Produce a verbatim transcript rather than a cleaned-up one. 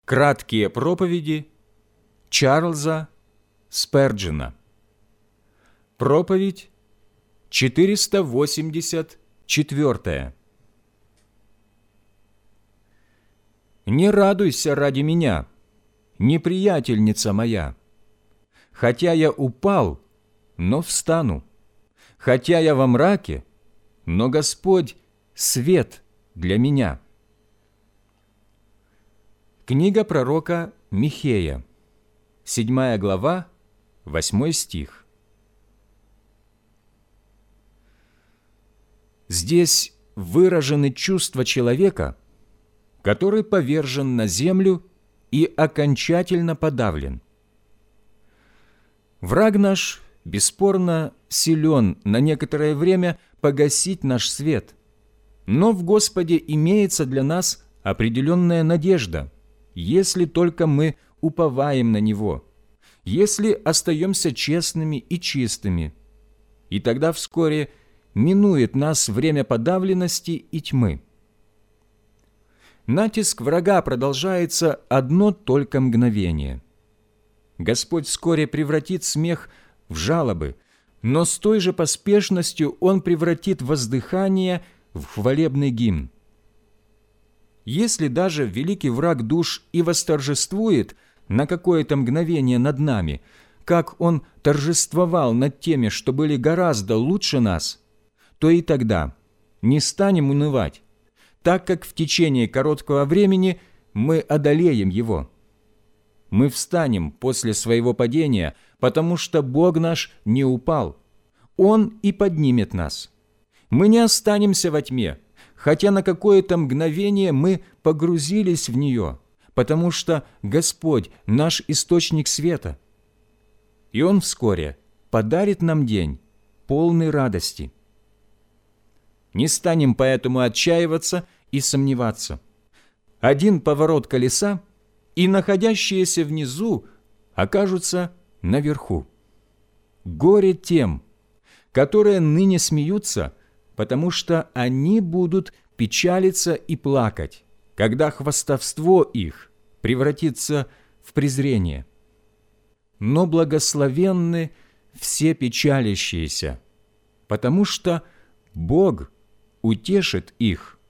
Краткие проповеди Чарльза Сперджена. Проповедь четыреста восемьдесят четвёртая. «Не радуйся ради меня, неприятельница моя. Хотя я упал, но встану. Хотя я во мраке, но Господь — свет для меня». Книга пророка Михея, седьмая глава, восьмой стих. Здесь выражены чувства человека, который повержен на землю и окончательно подавлен. Враг наш, бесспорно, силен на некоторое время погасить наш свет, но в Господе имеется для нас определенная надежда, если только мы уповаем на Него, если остаемся честными и чистыми, и тогда вскоре минует нас время подавленности и тьмы. Натиск врага продолжается одно только мгновение. Господь вскоре превратит смех в жалобы, но с той же поспешностью Он превратит воздыхание в хвалебный гимн. Если даже великий враг душ и восторжествует на какое-то мгновение над нами, как он торжествовал над теми, что были гораздо лучше нас, то и тогда не станем унывать, так как в течение короткого времени мы одолеем его. Мы встанем после своего падения, потому что Бог наш не упал. Он и поднимет нас. Мы не останемся во тьме, хотя на какое-то мгновение мы погрузились в нее, потому что Господь – наш источник света. И Он вскоре подарит нам день, полный радости. Не станем поэтому отчаиваться и сомневаться. Один поворот колеса, и находящиеся внизу окажутся наверху. Горе тем, которые ныне смеются, потому что они будут печалиться и плакать, когда хвастовство их превратится в презрение. Но благословенны все печалящиеся, потому что Бог утешит их.